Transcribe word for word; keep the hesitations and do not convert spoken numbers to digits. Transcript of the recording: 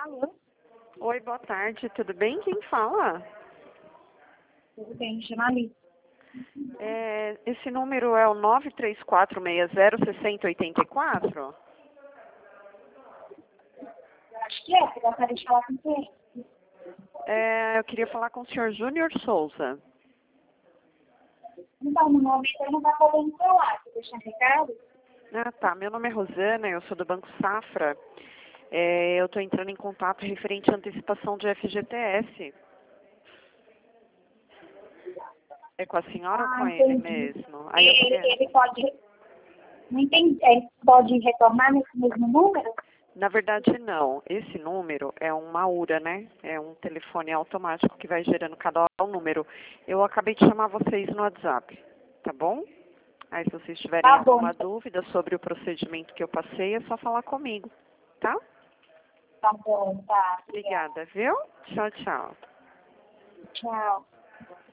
Alô? Oi, boa tarde, tudo bem? Quem fala? Tudo bem, chama ali. É, esse número é o nove três quatro seis zero seis zero oito quatro? Eu acho que é, você gostaria de falar com quem? É, eu queria falar com o senhor Júnior Souza. Então, no momento ele não está podendo falar. Você deixa um recado? Ah, tá. Meu nome é Rosana, eu sou do Banco Safra. É, eu estou entrando em contato referente à antecipação de F G T S. É com a senhora Ah, ou com ele entendi. mesmo? Aí eu Ele, queria... ele pode... Não entendi. Ele pode retornar nesse mesmo número? Na verdade, não. Esse número é uma U R A, né? É um telefone automático que vai gerando cada hora um número. Eu acabei de chamar vocês no WhatsApp, tá bom? Aí, se vocês tiverem Tá bom. alguma dúvida sobre o procedimento que eu passei, é só falar comigo, tá? Tá bom, tá. Obrigada, viu? Tchau, tchau. Tchau.